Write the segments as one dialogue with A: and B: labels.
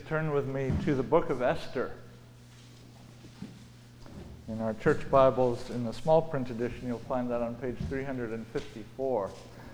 A: turn with me to the book of Esther. In our church Bibles, in the small print edition, you'll find that on page 354.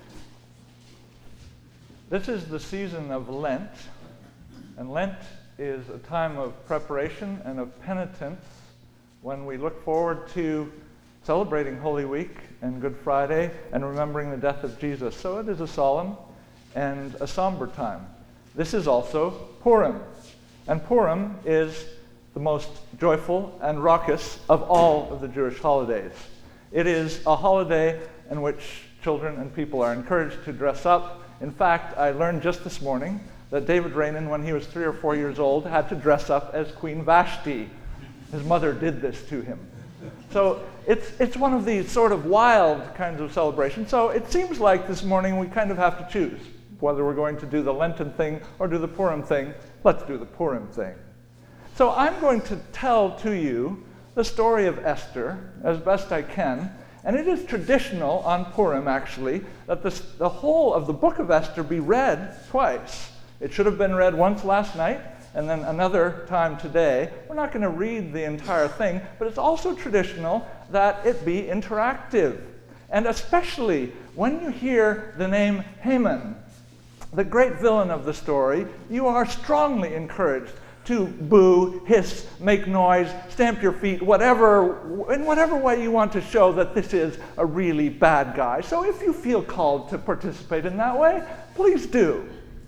A: This is the season of Lent, and Lent is a time of preparation and of penitence when we look forward to celebrating Holy Week and Good Friday and remembering the death of Jesus. So it is a solemn and a somber time. This is also Purim, and Purim is the most joyful and raucous of all of the Jewish holidays. It is a holiday in which children and people are encouraged to dress up. In fact, I learned just this morning that David Rainin, when he was 3 or 4 years old, had to dress up as Queen Vashti. His mother did this to him. So it's one of these sort of wild kinds of celebrations. So it seems like this morning we kind of have to choose whether we're going to do the Lenten thing or do the Purim thing. Let's do the Purim thing. So I'm going to tell to you the story of Esther as best I can. And it is traditional on Purim, actually, that the whole of the book of Esther be read twice. It should have been read once last night and then another time today. We're not going to read the entire thing, but it's also traditional that it be interactive. And especially when you hear the name Haman, the great villain of the story, you are strongly encouraged to boo, hiss, make noise, stamp your feet, in whatever way you want to show that this is a really bad guy. So if you feel called to participate in that way, please do.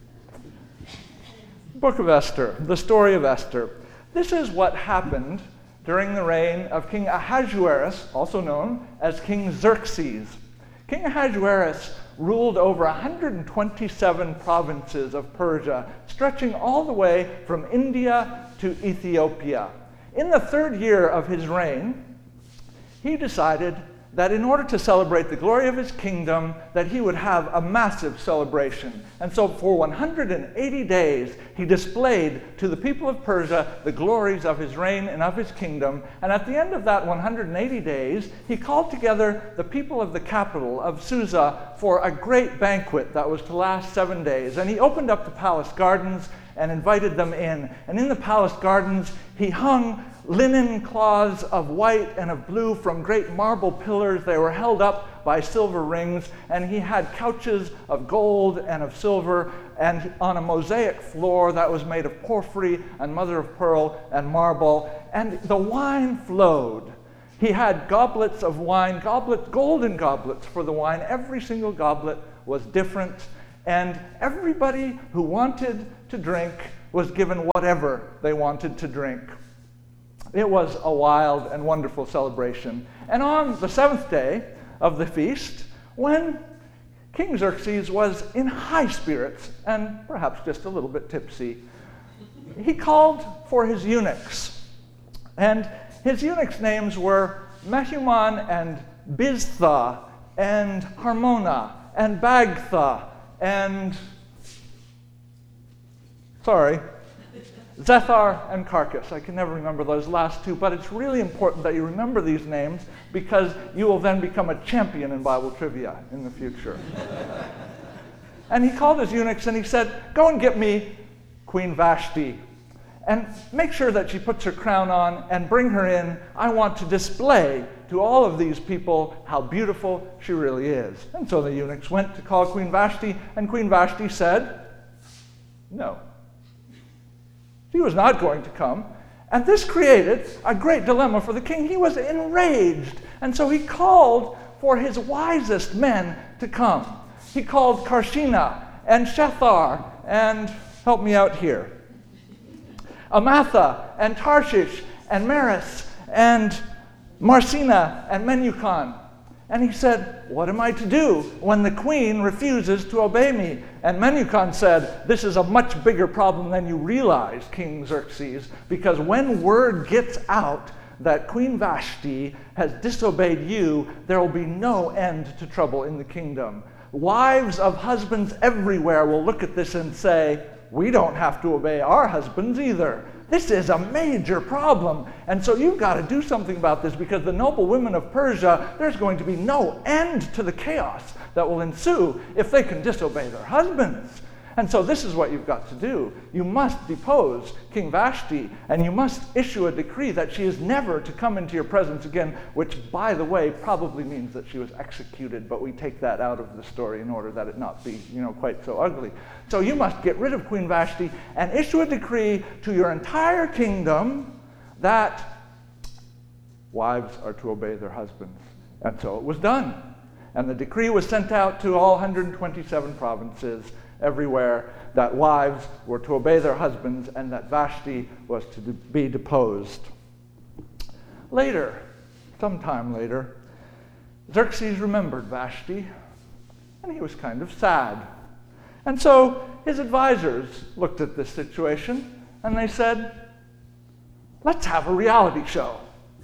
A: Book of Esther, the story of Esther. This is what happened during the reign of King Ahasuerus, also known as King Xerxes. King Ahasuerus ruled over 127 provinces of Persia, stretching all the way from India to Ethiopia. In the 3rd year of his reign, he decided that in order to celebrate the glory of his kingdom, that he would have a massive celebration. And so for 180 days, he displayed to the people of Persia the glories of his reign and of his kingdom. And at the end of that 180 days, he called together the people of the capital of Susa for a great banquet that was to last 7 days. And he opened up the palace gardens and invited them in. And in the palace gardens, he hung linen cloths of white and of blue from great marble pillars. They were held up by silver rings, and he had couches of gold and of silver, and on a mosaic floor that was made of porphyry and mother of pearl and marble, and the wine flowed. He had goblets of wine, golden goblets for the wine. Every single goblet was different, and everybody who wanted to drink was given whatever they wanted to drink. It was a wild and wonderful celebration. And on the 7th day of the feast, when King Xerxes was in high spirits and perhaps just a little bit tipsy, he called for his eunuchs. And his eunuchs' names were Mehuman and Biztha and Harmona and Bagtha and Zethar and Carcass. I can never remember those last two, but it's really important that you remember these names because you will then become a champion in Bible trivia in the future. And he called his eunuchs and he said, "Go and get me Queen Vashti, and make sure that she puts her crown on and bring her in. I want to display to all of these people how beautiful she really is." And so the eunuchs went to call Queen Vashti, and Queen Vashti said, no. She was not going to come. And this created a great dilemma for the king. He was enraged. And so he called for his wisest men to come. He called Karshina and Shethar and, help me out here, Amatha and Tarshish and Maris and Marsina and Menucan. And he said, "What am I to do when the queen refuses to obey me?" And Menucan said, "This is a much bigger problem than you realize, King Xerxes, because when word gets out that Queen Vashti has disobeyed you, there will be no end to trouble in the kingdom. Wives of husbands everywhere will look at this and say, we don't have to obey our husbands either. This is a major problem. And so you've got to do something about this, because the noble women of Persia, there's going to be no end to the chaos that will ensue if they can disobey their husbands." And so this is what you've got to do. You must depose King Vashti, and you must issue a decree that she is never to come into your presence again, which, by the way, probably means that she was executed, but we take that out of the story in order that it not be, quite so ugly. So you must get rid of Queen Vashti and issue a decree to your entire kingdom that wives are to obey their husbands. And so it was done. And the decree was sent out to all 127 provinces everywhere that wives were to obey their husbands and that Vashti was to be deposed. Later, sometime later, Xerxes remembered Vashti, and he was kind of sad. And so his advisors looked at this situation, and they said, let's have a reality show.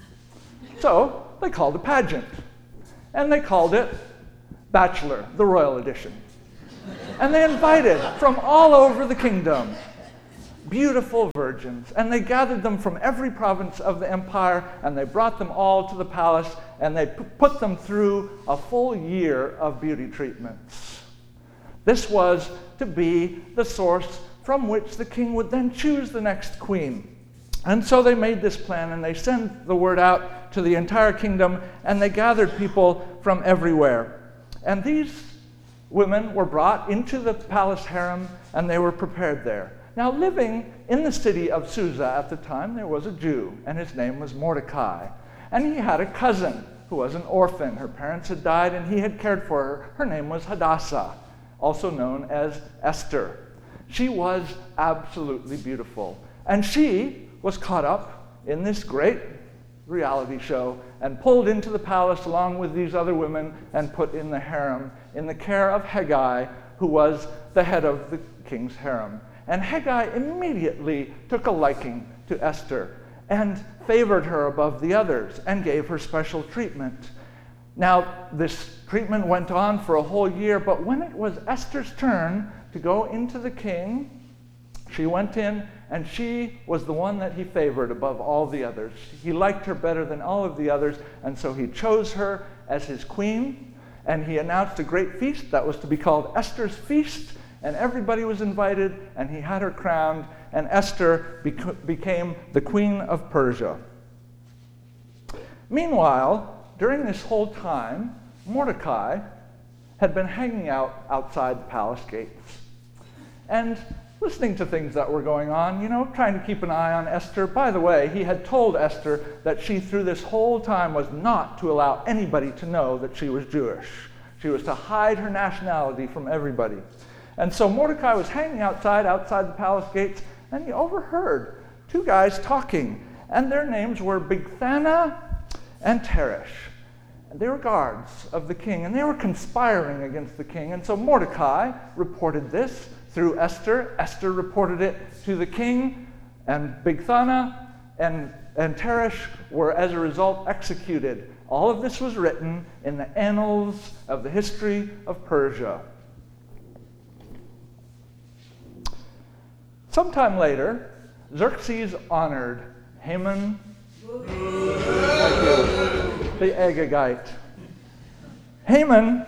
A: So they called a pageant, and they called it Bachelor, the Royal Edition. And they invited from all over the kingdom beautiful virgins, and they gathered them from every province of the empire, and they brought them all to the palace, and they put them through a full year of beauty treatments. This was to be the source from which the king would then choose the next queen. And so they made this plan, and they sent the word out to the entire kingdom, and they gathered people from everywhere. And these women were brought into the palace harem, and they were prepared there. Now, living in the city of Susa at the time, there was a Jew, and his name was Mordecai. And he had a cousin who was an orphan. Her parents had died, and he had cared for her. Her name was Hadassah, also known as Esther. She was absolutely beautiful, and she was caught up in this great reality show and pulled into the palace along with these other women and put in the harem in the care of Hegai, who was the head of the king's harem. And Hegai immediately took a liking to Esther and favored her above the others and gave her special treatment. Now, this treatment went on for a whole year, but when it was Esther's turn to go into the king, she went in, and she was the one that he favored above all the others. He liked her better than all of the others, and so he chose her as his queen, and he announced a great feast that was to be called Esther's Feast, and everybody was invited, and he had her crowned, and Esther became the queen of Persia. Meanwhile, during this whole time, Mordecai had been hanging out outside the palace gates and listening to things that were going on, trying to keep an eye on Esther. By the way, he had told Esther that she, through this whole time, was not to allow anybody to know that she was Jewish. She was to hide her nationality from everybody. And so Mordecai was hanging outside the palace gates, and he overheard two guys talking, and their names were Bigthana and Teresh. And they were guards of the king, and they were conspiring against the king. And so Mordecai reported this through Esther. Esther reported it to the king, and Bigthana and Teresh were, as a result, executed. All of this was written in the annals of the history of Persia. Sometime later, Xerxes honored Haman, the Agagite. Haman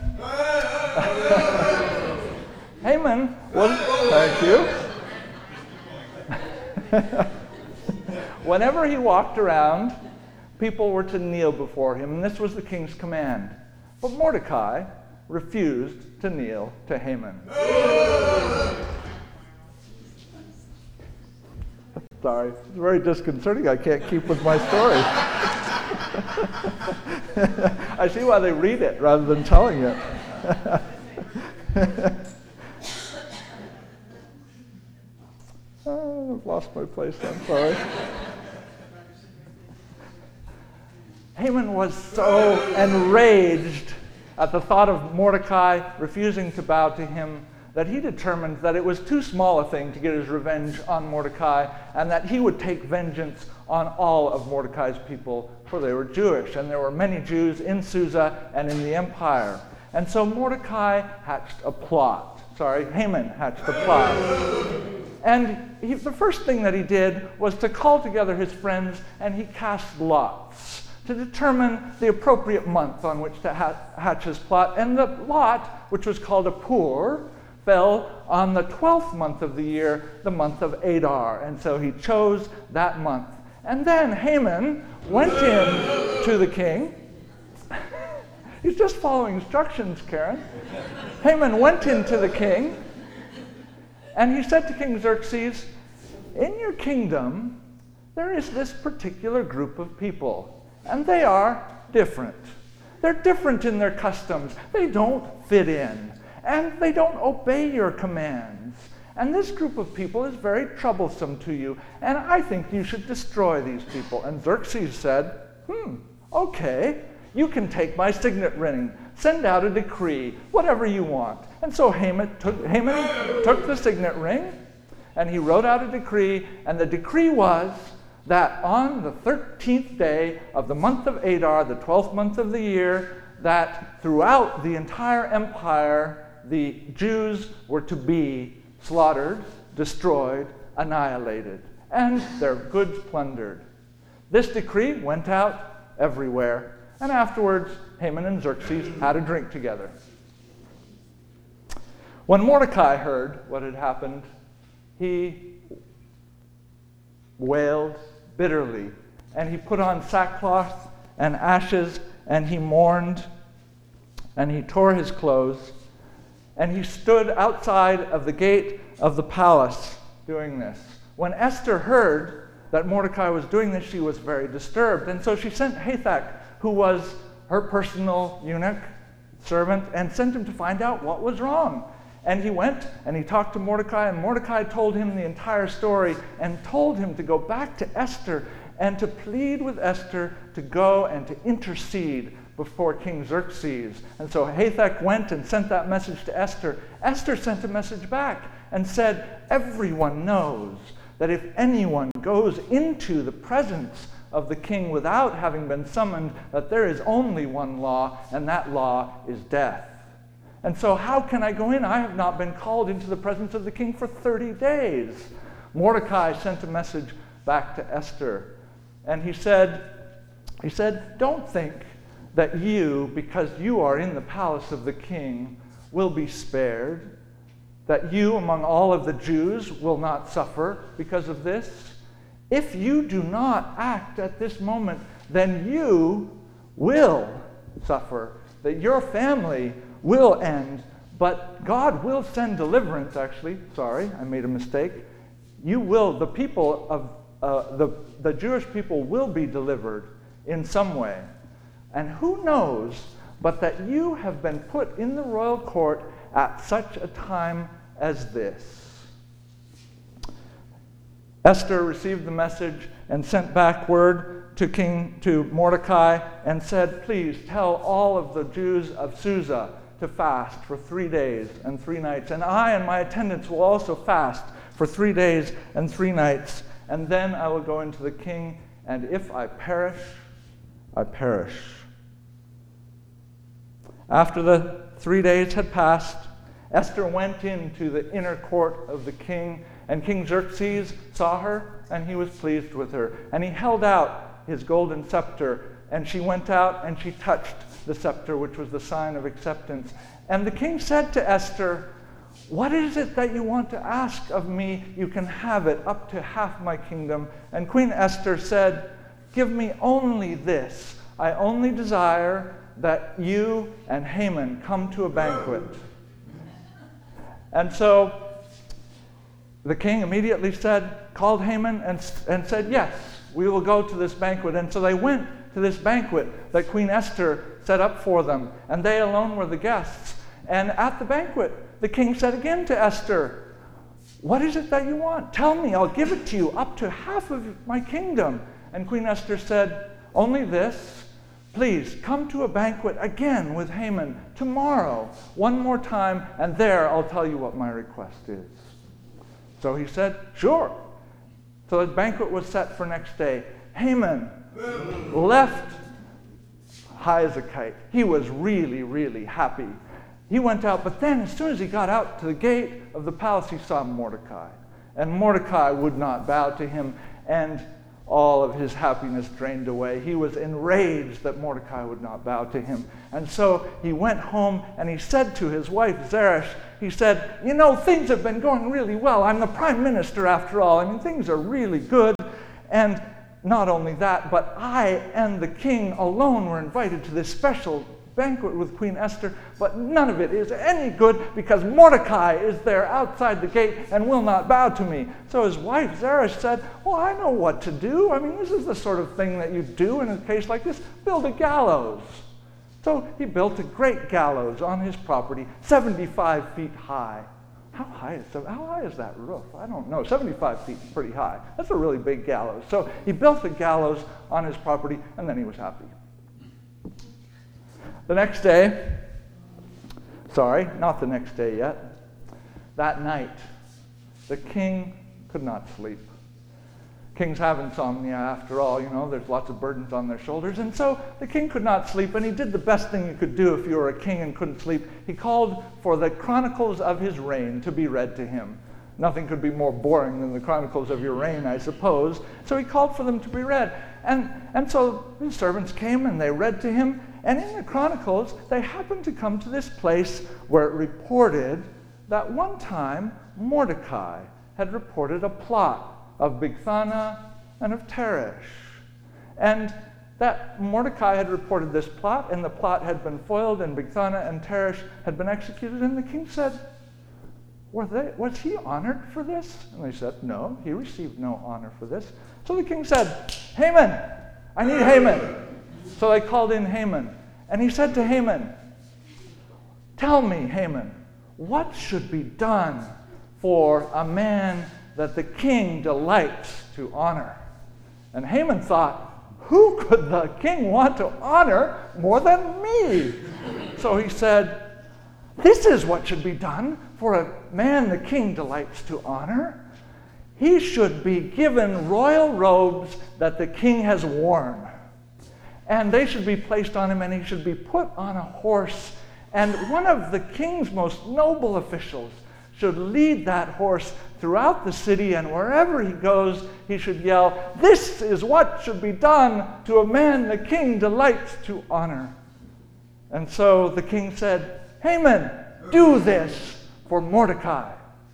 A: was, thank you. Whenever he walked around, people were to kneel before him, and this was the king's command. But Mordecai refused to kneel to Haman. Sorry, it's very disconcerting. I can't keep with my story. I see why they read it rather than telling it. Oh, I've lost my place, I'm sorry. Haman was so enraged at the thought of Mordecai refusing to bow to him that he determined that it was too small a thing to get his revenge on Mordecai, and that he would take vengeance on all of Mordecai's people, for they were Jewish, and there were many Jews in Susa and in the empire. And so Haman hatched a plot. And the first thing that he did was to call together his friends, and he cast lots to determine the appropriate month on which to hatch his plot. And the lot, which was called a pur, fell on the 12th month of the year, the month of Adar. And so he chose that month. And then Haman went in to the king. He's just following instructions, Karen. Haman went into the king, and he said to King Xerxes, in your kingdom, there is this particular group of people, and they are different. They're different in their customs. They don't fit in, and they don't obey your commands. And this group of people is very troublesome to you, and I think you should destroy these people. And Xerxes said, okay, you can take my signet ring, send out a decree, whatever you want. And so Haman took the signet ring, and he wrote out a decree, and the decree was that on the 13th day of the month of Adar, the 12th month of the year, that throughout the entire empire, the Jews were to be slaughtered, destroyed, annihilated, and their goods plundered. This decree went out everywhere, and afterwards, Haman and Xerxes had a drink together. When Mordecai heard what had happened, he wailed bitterly, and he put on sackcloth and ashes, and he mourned, and he tore his clothes, and he stood outside of the gate of the palace doing this. When Esther heard that Mordecai was doing this, she was very disturbed, and so she sent Hathach, who was her personal eunuch, servant, and sent him to find out what was wrong. And he went and he talked to Mordecai, and Mordecai told him the entire story and told him to go back to Esther and to plead with Esther to go and to intercede before King Xerxes. And so Hathach went and sent that message to Esther. Esther sent a message back and said, everyone knows that if anyone goes into the presence of the king without having been summoned, that there is only one law, and that law is death. And so how can I go in? I have not been called into the presence of the king for 30 days. Mordecai sent a message back to Esther, and he said, don't think that you, because you are in the palace of the king, will be spared, that you among all of the Jews will not suffer because of this. If you do not act at this moment, then you will suffer, that your family will end, but God will send deliverance, actually. Sorry, I made a mistake. The people of the Jewish people will be delivered in some way. And who knows but that you have been put in the royal court at such a time as this. Esther received the message and sent back word to Mordecai and said, please tell all of the Jews of Susa to fast for 3 days and 3 nights. And I and my attendants will also fast for 3 days and 3 nights. And then I will go into the king, and if I perish, I perish. After the 3 days had passed, Esther went into the inner court of the king, and King Xerxes saw her, and he was pleased with her. And he held out his golden scepter, and she went out and she touched the scepter, which was the sign of acceptance. And the king said to Esther, what is it that you want to ask of me? You can have it, up to half my kingdom. And Queen Esther said, give me only this. I only desire that you and Haman come to a banquet. And so the king immediately called Haman and said, yes, we will go to this banquet. And so they went to this banquet that Queen Esther set up for them, and they alone were the guests. And at the banquet, the king said again to Esther, what is it that you want? Tell me, I'll give it to you, up to half of my kingdom. And Queen Esther said, only this, please come to a banquet again with Haman tomorrow, one more time, and there I'll tell you what my request is. So he said, sure. So the banquet was set for next day. Haman left high as a kite. He was really, really happy. He went out, but then as soon as he got out to the gate of the palace, he saw Mordecai. And Mordecai would not bow to him. And all of his happiness drained away. He was enraged that Mordecai would not bow to him. And so he went home and he said to his wife Zeresh, he said, you know, things have been going really well. I'm the prime minister after all. I mean, things are really good. And not only that, but I and the king alone were invited to this special banquet with Queen Esther, but none of it is any good because Mordecai is there outside the gate and will not bow to me. So his wife Zeresh said, well, I know what to do. I mean, this is the sort of thing that you do in a case like this. Build a gallows. So he built a great gallows on his property, 75 feet high. How high is that roof? I don't know. 75 feet is pretty high. That's a really big gallows. So he built the gallows on his property, and then he was happy. The next day, not the next day yet, that night, the king could not sleep. Kings have insomnia after all, there's lots of burdens on their shoulders. And so the king could not sleep, and he did the best thing you could do if you were a king and couldn't sleep. He called for the chronicles of his reign to be read to him. Nothing could be more boring than the chronicles of your reign, I suppose. So he called for them to be read. And so his servants came and they read to him. And in the chronicles, they happened to come to this place where it reported that one time Mordecai had reported a plot of Bigthana and of Teresh. And that Mordecai had reported this plot, and the plot had been foiled, and Bigthana and Teresh had been executed. And the king said, was he honored for this? And they said, no, he received no honor for this. So the king said, Haman, I need Haman. So they called in Haman. And he said to Haman, tell me, Haman, what should be done for a man that the king delights to honor? And Haman thought, who could the king want to honor more than me? So he said, this is what should be done for a man the king delights to honor. He should be given royal robes that the king has worn. And they should be placed on him, and he should be put on a horse. And one of the king's most noble officials should lead that horse throughout the city, and wherever he goes, he should yell, this is what should be done to a man the king delights to honor. And so the king said, Haman, do this for Mordecai.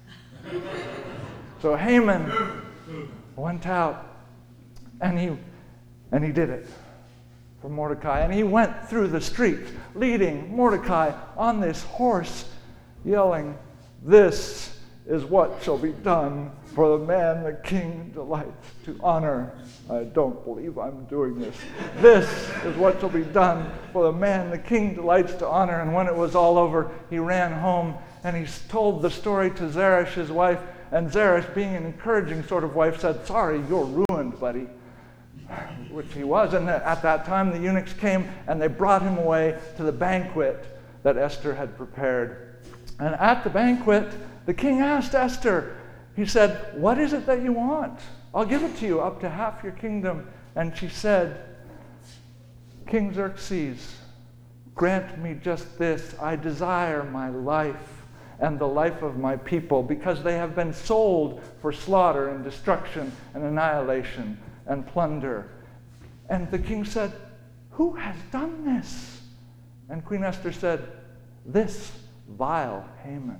A: So Haman went out, and he did it for Mordecai. And he went through the streets, leading Mordecai on this horse, yelling, this is what shall be done for the man the king delights to honor. I don't believe I'm doing this. This is what shall be done for the man the king delights to honor. And when it was all over, he ran home and he told the story to Zeresh, his wife. And Zeresh, being an encouraging sort of wife, said, sorry, you're ruined, buddy. Which he was. And at that time, the eunuchs came and they brought him away to the banquet that Esther had prepared. And at the banquet, the king asked Esther, he said, what is it that you want? I'll give it to you, up to half your kingdom. And she said, King Xerxes, grant me just this. I desire my life and the life of my people, because they have been sold for slaughter and destruction and annihilation and plunder. And the king said, who has done this? And Queen Esther said, this vile Haman.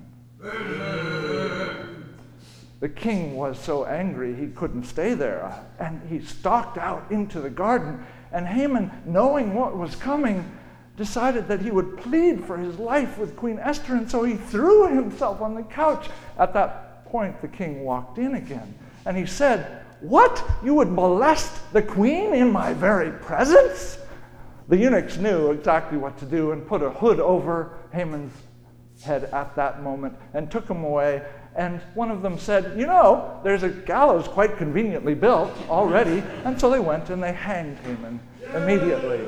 A: The king was so angry he couldn't stay there, and he stalked out into the garden. And Haman, knowing what was coming, decided that he would plead for his life with Queen Esther, and so he threw himself on the couch. At that point, the king walked in again, and he said, what? You would molest the queen in my very presence? The eunuchs knew exactly what to do and put a hood over Haman's head at that moment and took him away. And one of them said, there's a gallows quite conveniently built already. And so they went and they hanged Haman immediately.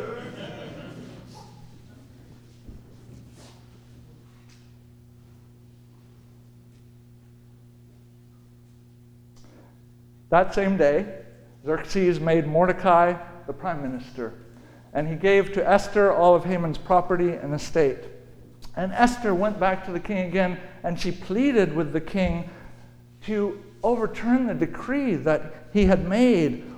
A: That same day, Xerxes made Mordecai the prime minister, and he gave to Esther all of Haman's property and estate. And Esther went back to the king again, and she pleaded with the king to overturn the decree that he had made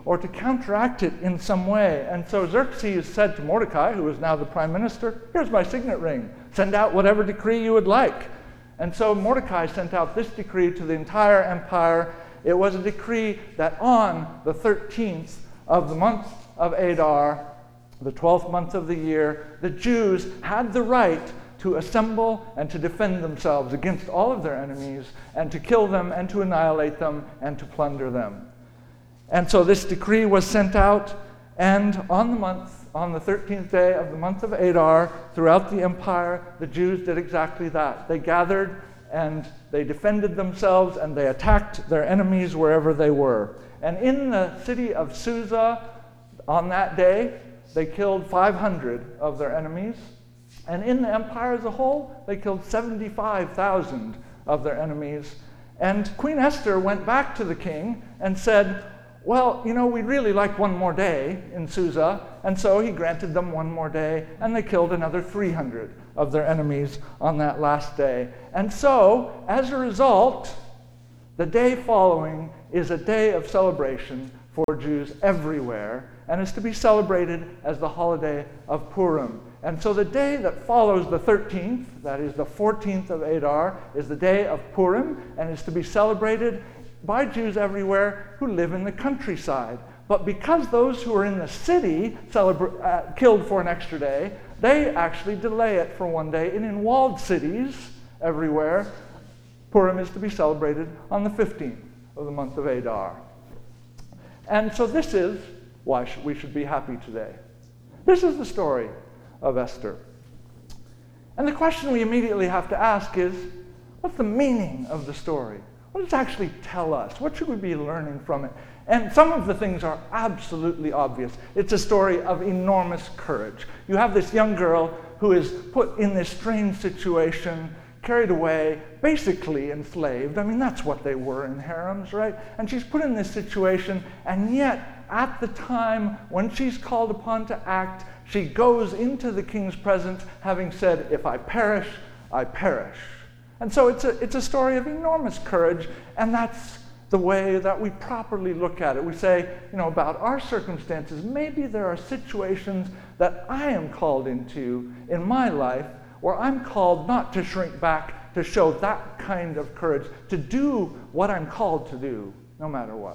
A: or to counteract it in some way. And so Xerxes said to Mordecai, who was now the prime minister, "Here's my signet ring. Send out whatever decree you would like." And so Mordecai sent out this decree to the entire empire. It was a decree that on the 13th of the month of Adar, the 12th month of the year, the Jews had the right to assemble and to defend themselves against all of their enemies, and to kill them and to annihilate them and to plunder them. And so this decree was sent out, and on the 13th day of the month of Adar, throughout the empire, the Jews did exactly that. They gathered and they defended themselves and they attacked their enemies wherever they were. And in the city of Susa, on that day, they killed 500 of their enemies. And in the empire as a whole, they killed 75,000 of their enemies. And Queen Esther went back to the king and said, "Well, we'd really like one more day in Susa." And so he granted them one more day, and they killed another 300 of their enemies on that last day. And so, as a result, the day following is a day of celebration for Jews everywhere, and is to be celebrated as the holiday of Purim. And so the day that follows the 13th, that is the 14th of Adar, is the day of Purim, and is to be celebrated by Jews everywhere who live in the countryside. But because those who are in the city killed for an extra day, they actually delay it for one day. And in walled cities everywhere, Purim is to be celebrated on the 15th of the month of Adar. And so this is why we should be happy today. This is the story of Esther. And the question we immediately have to ask is, what's the meaning of the story? What does it actually tell us? What should we be learning from it? And some of the things are absolutely obvious. It's a story of enormous courage. You have this young girl who is put in this strange situation, carried away, basically enslaved. I mean, that's what they were in harems, right? And she's put in this situation, and yet at the time when she's called upon to act, she goes into the king's presence having said, "If I perish, I perish." And so it's a story of enormous courage, and that's the way that we properly look at it. We say, about our circumstances, maybe there are situations that I am called into in my life where I'm called not to shrink back, to show that kind of courage, to do what I'm called to do, no matter what.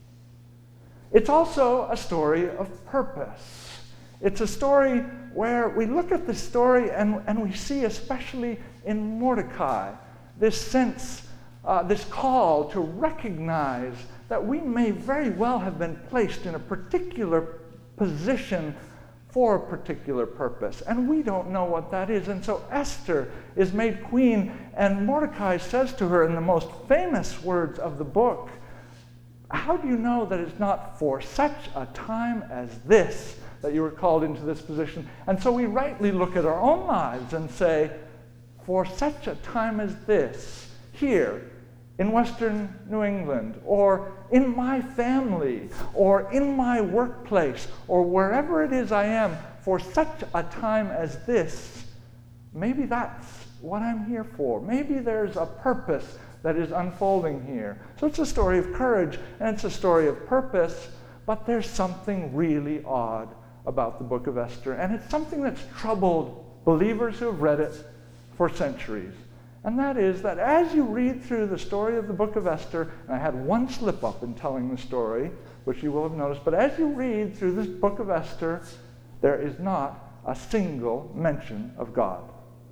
A: It's also a story of purpose. It's a story where we look at the story and we see, especially in Mordecai, this sense, this call to recognize that we may very well have been placed in a particular position for a particular purpose, and we don't know what that is. And so Esther is made queen, and Mordecai says to her in the most famous words of the book, "How do you know that it's not for such a time as this that you were called into this position?" And so we rightly look at our own lives and say, for such a time as this, here in Western New England, or in my family, or in my workplace, or wherever it is I am, for such a time as this, maybe that's what I'm here for. Maybe there's a purpose that is unfolding here. So it's a story of courage, and it's a story of purpose, but there's something really odd about the book of Esther, and it's something that's troubled believers who have read it for centuries. And that is that as you read through the story of the book of Esther, and I had one slip up in telling the story, which you will have noticed, but as you read through this book of Esther, there is not a single mention of God.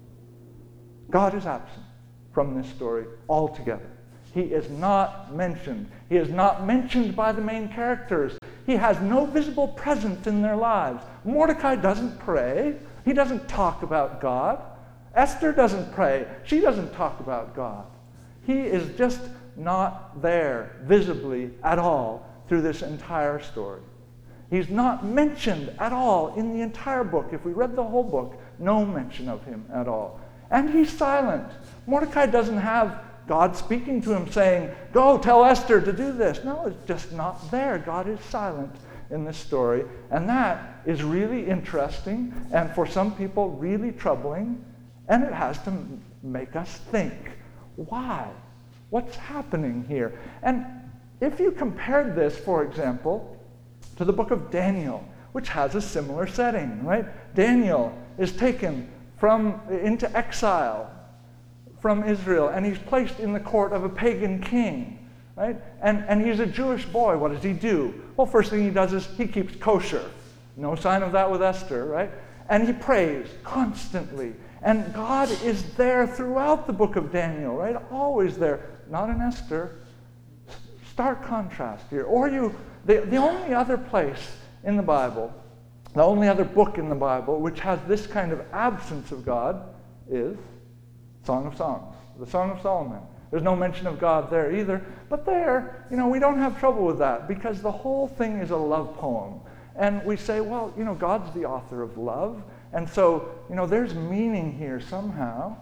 A: God is absent from this story altogether. He is not mentioned. He is not mentioned by the main characters. He has no visible presence in their lives. Mordecai doesn't pray. He doesn't talk about God. Esther doesn't pray. She doesn't talk about God. He is just not there visibly at all through this entire story. He's not mentioned at all in the entire book. If we read the whole book, no mention of him at all. And he's silent. Mordecai doesn't have God speaking to him saying, "Go tell Esther to do this." No, it's just not there. God is silent in this story. And that is really interesting, and for some people really troubling. And it has to make us think, why? What's happening here? And if you compared this, for example, to the book of Daniel, which has a similar setting, right? Daniel is taken into exile from Israel, and he's placed in the court of a pagan king, right? And he's a Jewish boy. What does he do? Well, first thing he does is he keeps kosher. No sign of that with Esther, right? And he prays constantly. And God is there throughout the book of Daniel, right? Always there. Not in Esther. Stark contrast here. Or the only other place in the Bible, the only other book in the Bible which has this kind of absence of God is Song of Songs, the Song of Solomon. There's no mention of God there either. But there, we don't have trouble with that because the whole thing is a love poem. And we say, well, God's the author of love. And so, there's meaning here somehow.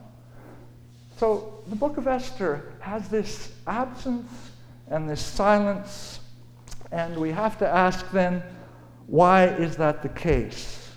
A: So the book of Esther has this absence and this silence. And we have to ask then, why is that the case?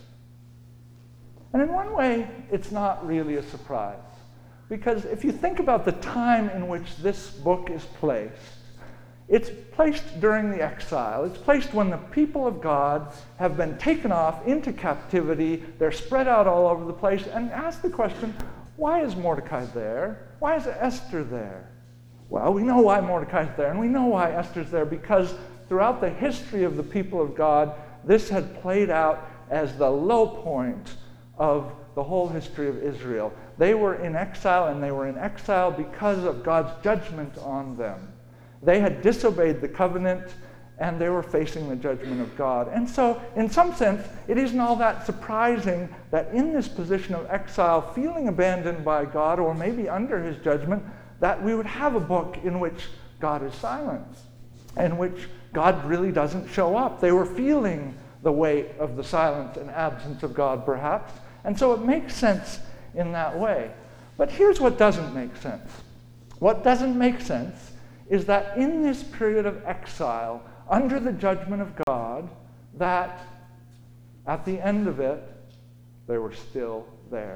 A: And in one way, it's not really a surprise. Because if you think about the time in which this book is placed, it's placed during the exile. It's placed when the people of God have been taken off into captivity. They're spread out all over the place. And ask the question, why is Mordecai there? Why is Esther there? Well, we know why Mordecai's there, and we know why Esther's there, because throughout the history of the people of God, this had played out as the low point of the whole history of Israel. They were in exile, and they were in exile because of God's judgment on them. They had disobeyed the covenant, and they were facing the judgment of God. And so, in some sense, it isn't all that surprising that in this position of exile, feeling abandoned by God, or maybe under his judgment, that we would have a book in which God is silent, in which God really doesn't show up. They were feeling the weight of the silence and absence of God, perhaps. And so it makes sense in that way. But here's what doesn't make sense. What doesn't make sense is that in this period of exile, under the judgment of God, that at the end of it, they were still there.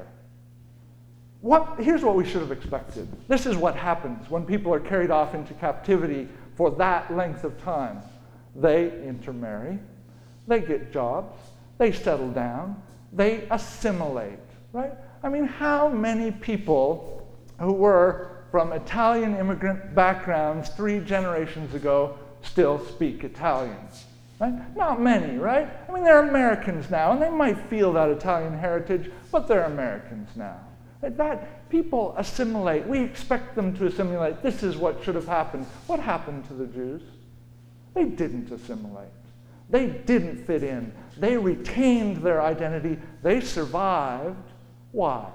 A: Here's what we should have expected. This is what happens when people are carried off into captivity for that length of time. They intermarry, they get jobs, they settle down, they assimilate, right? I mean, how many people who were from Italian immigrant backgrounds 3 generations ago still speak Italian? Right? Not many, right? I mean, they're Americans now, and they might feel that Italian heritage, but they're Americans now. That people assimilate. We expect them to assimilate. This is what should have happened. What happened to the Jews? They didn't assimilate. They didn't fit in. They retained their identity. They survived. Why?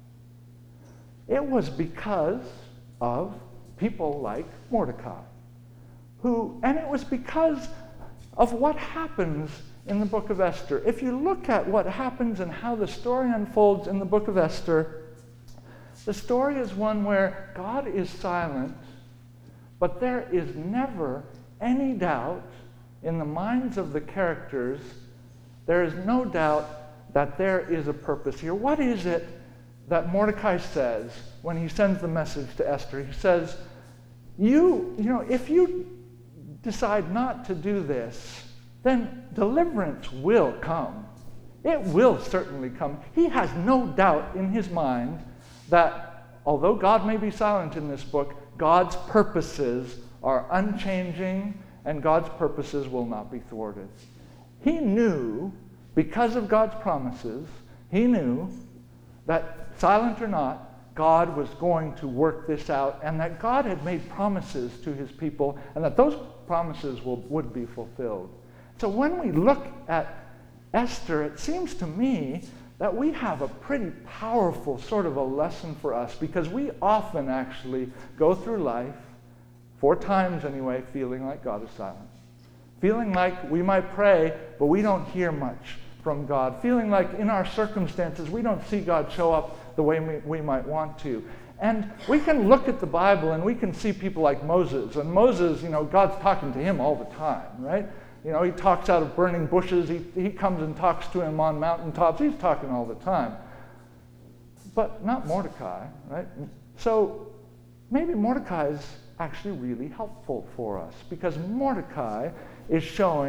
A: It was because of people like Mordecai, and it was because of what happens in the book of Esther. If you look at what happens and how the story unfolds in the book of Esther, the story is one where God is silent, but there is never any doubt in the minds of the characters. There is no doubt that there is a purpose here. What is it that Mordecai says when he sends the message to Esther? He says, if you decide not to do this, then deliverance will come. It will certainly come. He has no doubt in his mind that although God may be silent in this book, God's purposes are unchanging and God's purposes will not be thwarted. He knew, because of God's promises, he knew that silent or not, God was going to work this out, and that God had made promises to his people, and that those promises would be fulfilled. So when we look at Esther, it seems to me that we have a pretty powerful sort of a lesson for us, because we often actually go through life, 4 times anyway, feeling like God is silent. Feeling like we might pray, but we don't hear much from God. Feeling like in our circumstances, we don't see God show up the way we might want to. And we can look at the Bible and we can see people like Moses. And Moses, God's talking to him all the time, right? He talks out of burning bushes. He comes and talks to him on mountaintops. He's talking all the time. But not Mordecai, right? So maybe Mordecai is actually really helpful for us, because Mordecai is showing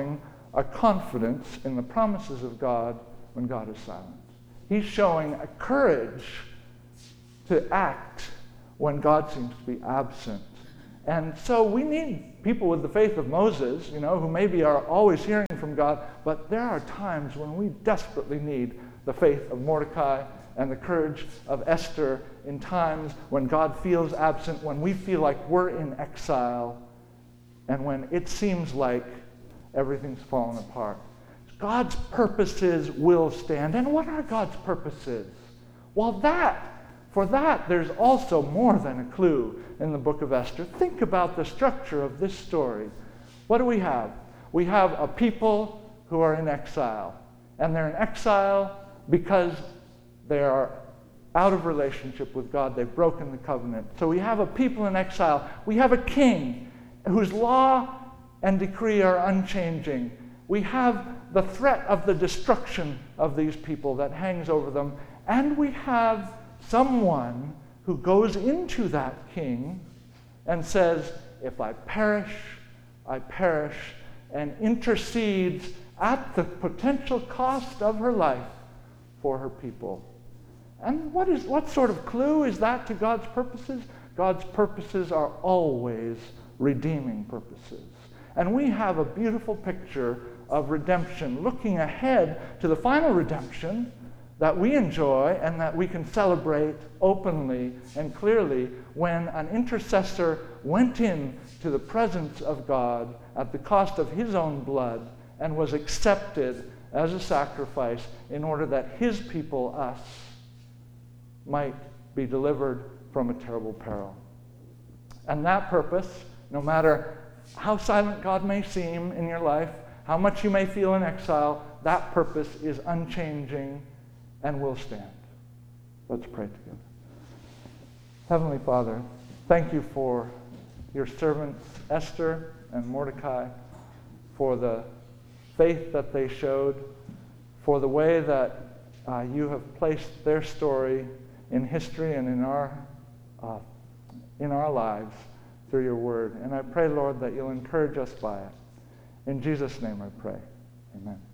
A: a confidence in the promises of God when God is silent. He's showing a courage to act when God seems to be absent. And so we need people with the faith of Moses, who maybe are always hearing from God, but there are times when we desperately need the faith of Mordecai and the courage of Esther in times when God feels absent, when we feel like we're in exile, and when it seems like everything's fallen apart. God's purposes will stand. And what are God's purposes? Well, for that, there's also more than a clue in the book of Esther. Think about the structure of this story. What do we have? We have a people who are in exile. And they're in exile because they are out of relationship with God. They've broken the covenant. So we have a people in exile. We have a king whose law and decree are unchanging. We have the threat of the destruction of these people that hangs over them. And we have someone who goes into that king and says, if I perish, I perish, and intercedes at the potential cost of her life for her people. And what sort of clue is that to God's purposes? God's purposes are always redeeming purposes. And we have a beautiful picture of redemption, looking ahead to the final redemption that we enjoy and that we can celebrate openly and clearly when an intercessor went in to the presence of God at the cost of his own blood and was accepted as a sacrifice in order that his people, us, might be delivered from a terrible peril. And that purpose, no matter how silent God may seem in your life, how much you may feel in exile, that purpose is unchanging and will stand. Let's pray together. Heavenly Father, thank you for your servants Esther and Mordecai, for the faith that they showed, for the way that you have placed their story in history and in our lives through your word. And I pray, Lord, that you'll encourage us by it. In Jesus' name I pray. Amen.